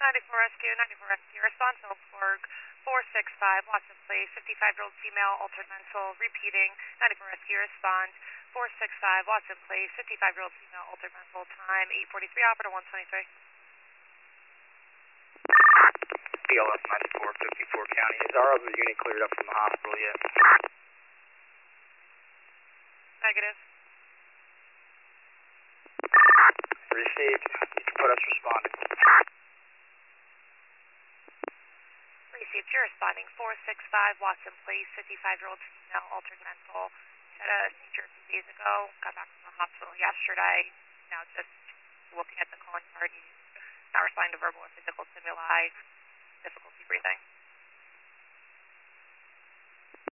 94 Rescue, response Ellsworth, 465, Watson Place, 55-year-old female, altered mental, repeating, 94 Rescue, respond, 465, Watson Place, 55-year-old female, altered mental, time 8:43, operator 123. BLS 9454 County, is our other unit cleared up from the hospital yet? Negative. Received. You can put us responding. Received, you're responding, 465 Watson Place, 55-year-old female, altered mental. Had a seizure a few days ago, got back from the hospital yesterday. Now just looking at the calling card, he's not responding to verbal or physical stimuli, difficulty breathing.